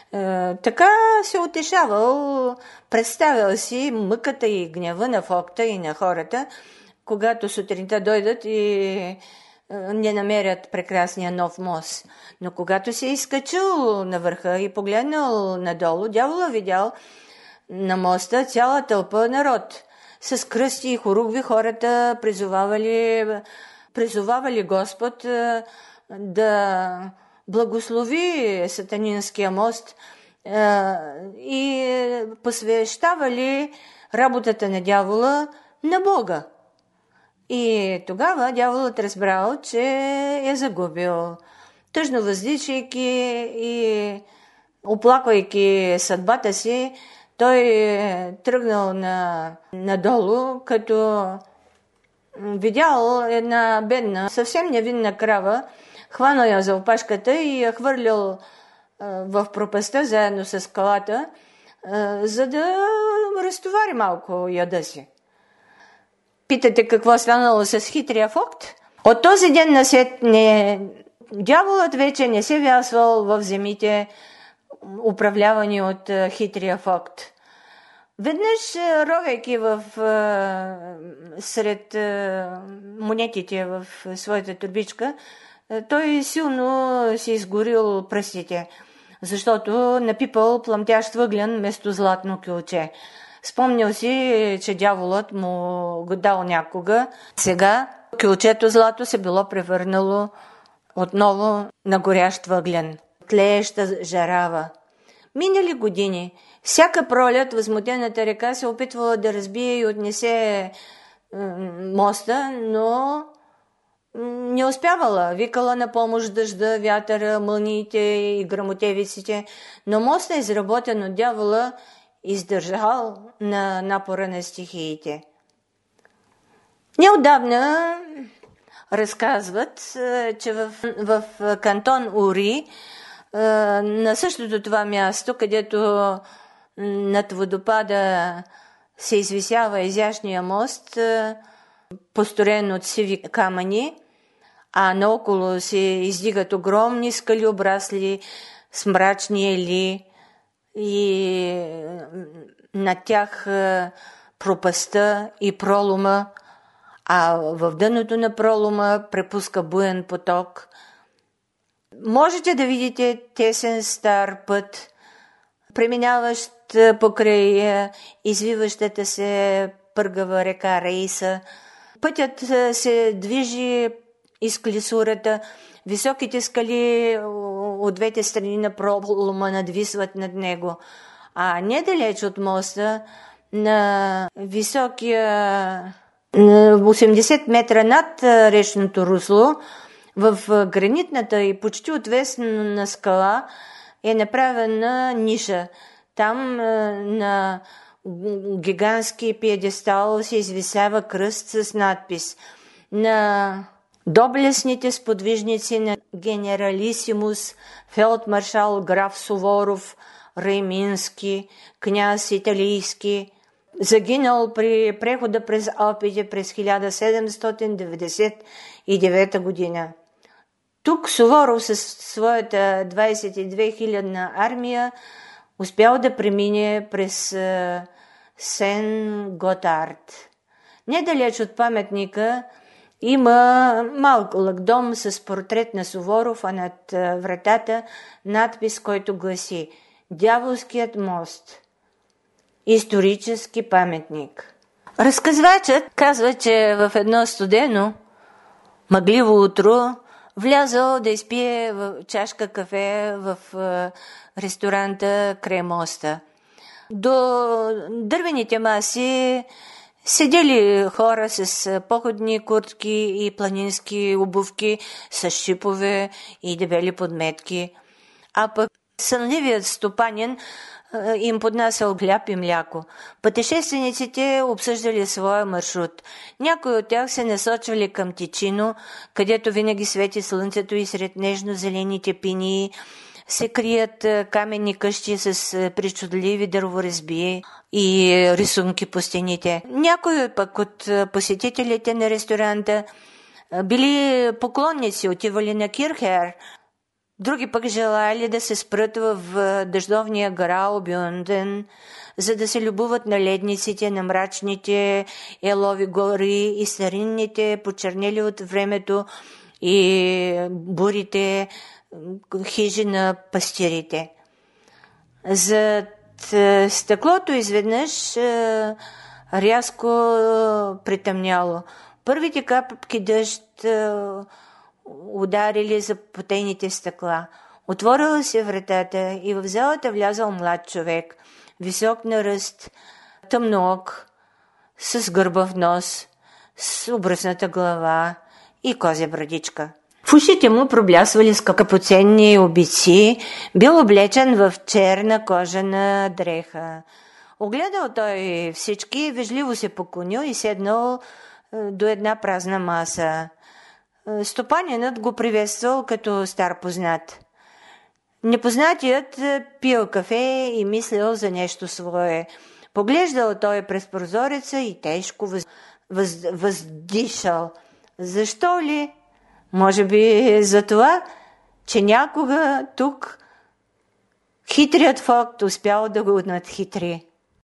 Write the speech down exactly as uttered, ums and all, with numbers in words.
Е, така се утешавал, представял си мъката и гнява на Фокта и на хората, когато сутринта дойдат и не намерят прекрасния нов мост. Но когато се е изкачил на върха и погледнал надолу, дявола видял на моста цяла тълпа народ. С кръсти и хоругви хората призовавали, призовавали Господ да благослови сатанинския мост и посвещавали работата на дявола на Бога. И тогава дяволът разбрал, че е загубил. Тъжно въздичайки и оплаквайки съдбата си, той е тръгнал на, надолу, като видял една бедна, съвсем невинна крава, хванал я за опашката и я хвърлял в пропаста заедно с скалата, за да разтовари малко яда си. Питате какво станало с хитрия Фокт? От този ден насетне дяволът вече не се вясвал в земите, управлявани от хитрия Фокт. Веднъж, ровейки в, сред монетите в своята турбичка, той силно си изгорил пръстите, защото напипал пламтящ въглен вместо златно кюлче. Спомнял си, че дяволът му го дал някога. Сега кюлчето злато се било превърнало отново на горящ въглен, тлееща жарава. Минали години. Всяка пролет възмутената река се опитвала да разбие и отнесе моста, но не успявала. Викала на помощ дъжда, вятъра, мълниите и грамотевиците, но моста, изработен от дявола, издържал на напора на стихиите. Неотдавна разказват, че в, в кантон Ури, на същото това място, където над водопада се извисява изящния мост, построен от сиви камъни, а наоколо се издигат огромни скали, обрасли с мрачни ели, и над тях пропаста и пролома, а в дъното на пролома препуска буен поток. Можете да видите тесен стар път, преминаващ покрай извиващата се пъргава река Рейса. Пътят се движи из клисурата, високите скали от двете страни на пролома надвисват над него, а недалеч от моста, на високия осемдесет метра над речното русло, в гранитната и почти отвесна скала е направена ниша. Там на гигантски пиедестал се извисява кръст с надпис: на доблестните сподвижници на генералисимус, фелдмаршал граф Суворов, Реймински, княз Италийски, загинал при прехода през Алпите през хиляда седемстотин деветдесет и девета година. Тук Суворов със своята двадесет и две хилядна армия успял да премине през Сен-Готард. Недалеч от паметника има малък дом с портрет на Суворов, а над вратата надпис, който гласи: Дяволският мост. Исторически паметник. Разказвачът казва, че в едно студено, мъгливо утро, влязъл да изпие в чашка кафе в ресторанта край моста. До дървените маси седели хора с походни куртки и планински обувки, с шипове и дебели подметки, а пък сънливият стопанин им поднасял хляб и мляко. Пътешествениците обсъждали своя маршрут. Някои от тях се насочвали към Тичино, където винаги свети слънцето и сред нежно-зелените пинии се крият каменни къщи с причудливи дърворезби и рисунки по стените. Някои пък от посетителите на ресторанта били поклонници, отивали на Кирхер, Други пък желали да се спрат в дъждовния Гарал Бюнден, за да се любуват на ледниците, на мрачните елови гори и старинните, почернели от времето и бурите хижи на пастирите. Зад стъклото изведнъж рязко притъмняло. Първите капки дъжд ударили за потайните стъкла. Отворила се вратата и в залата влязал млад човек, висок на ръст, тъмноок, с гърбав нос, с обръсната глава и козя брадичка. В ушите му проблясвали скъпоценни обици, бил облечен в черна кожена дреха. Огледал той всички, вежливо се поклонил и седнал до една празна маса. Стопанинът го приветствал като стар познат. Непознатият пил кафе и мислил за нещо свое. Поглеждал той през прозореца и тежко въз... Въз... въздишал. Защо ли? Може би за това, че някога тук хитрият факт успял да го надхитри.